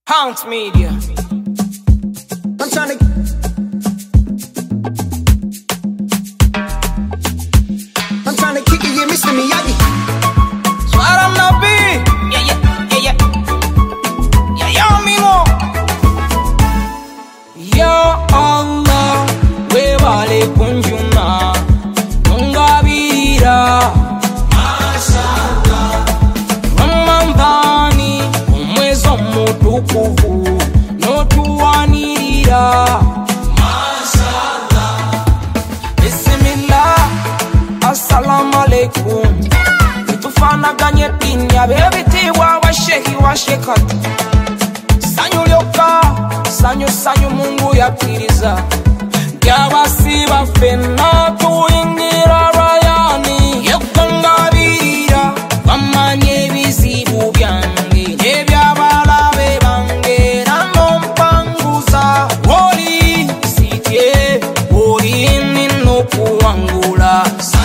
Pounce Media. I'm trying to kick it, yeah, Mr. Miyagi. Swaram Nabi. Yeah. Ya Mimo. Ya Allah, we vale kunjuna, Mungabira. Mashallah. Ramambani, umwezo mutukufu, notuwanirira. Assalamu alaikum. Tufana ganye tinya bebiti wa shehi wa shekat. Sanyu lyoka, sanyu Mungu yakiriza. Gyabasiba fena tuingira rayani. Yekongabira, wamanye bizibu byange. Nebyabalabe bange, nanompanguza. Woli, sitye, woli nino kuwangula.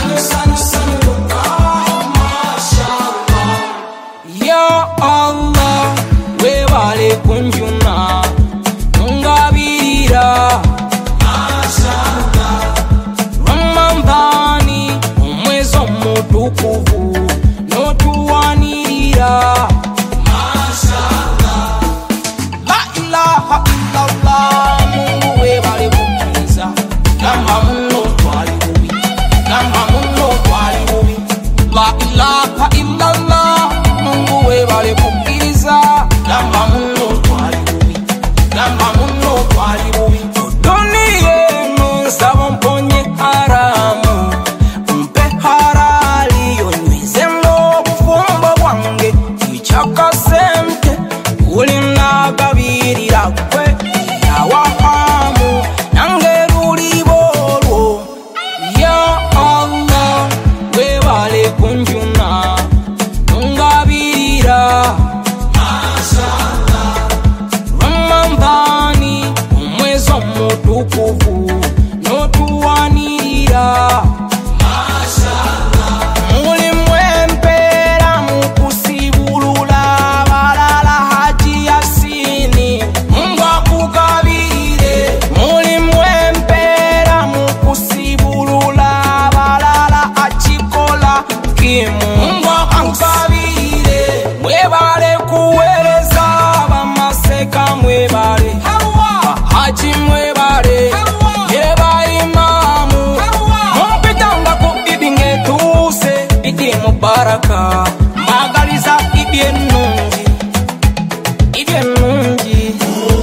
Ya Allah, we vale kunjuna, Mungabira. Mashallah. Ramambani, umwezo mutukufu, notuwanirira. Mashallah. La ilaha illallah, Mungu we vale kukiza. Gamba muno twali bubi, gamba muno twali bubi. La ilaha illallah, Mungu we vale kukiza. Gamba muno twali bubi, gamba muno twali bubi. Dunie nsaba mponye haramu, umpe halali yonywize n'obufumbo bwange. Ichaka sente ulinagabirira kwe yawahamu nange lulibolwo. Ya Allah, we vale kunjuna, Mungabira. Mashallah. Ramambani, umwezo mutukufu, notuwanirira. Mashallah. Muli mwempera mukusibulula balala Haji Yasini, Mungu akugabire. Muli mwempera mukusibulula balala Achikola Kimu, Mungu akugabire. Mwebale kuwereza bamaseka, mwebale Haji, mwebale yeba imamu. Mumpitanga ku idi ngetuse, idi mubaraka. Magaliza idi enungi, idi enungi.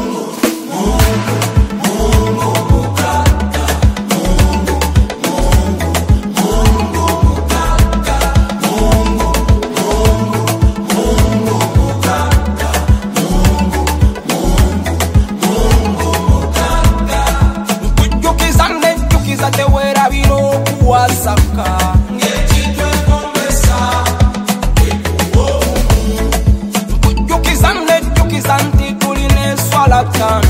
Jukiza tewera bino kuwasaka. Jukiza nti tuline swala tano.